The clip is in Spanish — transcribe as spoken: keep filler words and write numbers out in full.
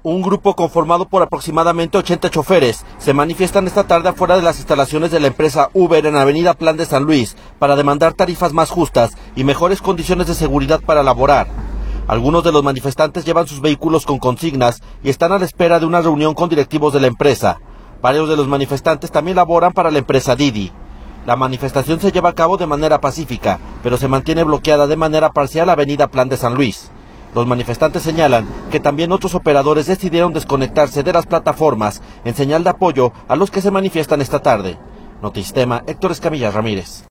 Un grupo conformado por aproximadamente ochenta choferes se manifiestan esta tarde afuera de las instalaciones de la empresa Uber en Avenida Plan de San Luis para demandar tarifas más justas y mejores condiciones de seguridad para laborar. Algunos de los manifestantes llevan sus vehículos con consignas y están a la espera de una reunión con directivos de la empresa. Varios de los manifestantes también laboran para la empresa Didi. La manifestación se lleva a cabo de manera pacífica, pero se mantiene bloqueada de manera parcial la Avenida Plan de San Luis. Los manifestantes señalan que también otros operadores decidieron desconectarse de las plataformas en señal de apoyo a los que se manifiestan esta tarde. Notisistema, Héctor Escamilla Ramírez.